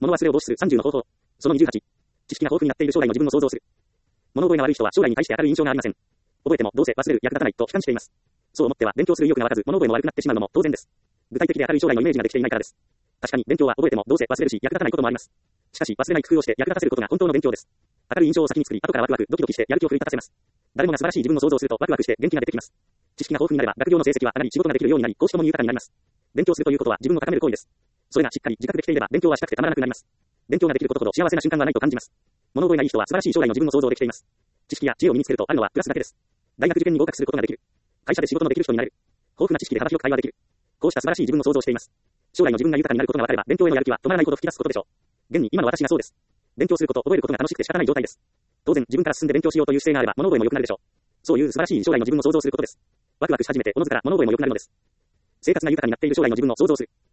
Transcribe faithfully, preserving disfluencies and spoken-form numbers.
物忘れを防止するさんじゅうの方法。そのにじゅうはち。知識が豊富になっている将来の自分を想像する。物覚えが悪い人は将来に対して明るい印象がありません。覚えてもどうせ忘れる、役立たないと悲観しています。そう思っては勉強する意欲が湧かず、物覚えも悪くなってしまうのも当然です。具体的で明るい将来のイメージができていないからです。確かに勉強は覚えてもどうせ忘れるし役立たないこともあります。しかし忘れない工夫をして役立たせることが本当の勉強です。明るい印象を先に作り、後からワクワクドキドキしてやる気を奮い立たせます。誰もが素晴らしい自分を想像するとワクワクして元気が出てきます。知識が豊富になれば学業の成績は上がり仕事ができるようになり、公私ともに豊かになります。勉強するということは自分を高める行為です。それがしっかり自覚できていれば勉強はしたくてたまらなくなります。勉強ができることほど幸せな瞬間はないと感じます。物覚えない人は素晴らしい将来の自分を想像できています。知識や知恵を身につけるとあるのはプラスだけです。大学受験に合格することができる。会社で仕事のできる人になれる。豊富な知識で幅広く会話できる。こうした素晴らしい自分を想像しています。将来の自分が豊かになることが分かれば勉強へのやる気は止まらないほど吹き出すことでしょう。現に今の私がそうです。勉強すること、覚えることが楽しくて仕方ない状態です。当然自分から進んで勉強しようという姿勢があれば物覚えも良くなるでしょう。そういう素晴らしい将来の自分を想像することです。ワクワクし始めておのずから物覚えも良くなるのです。生活が豊かになっている将来の自分を想像する。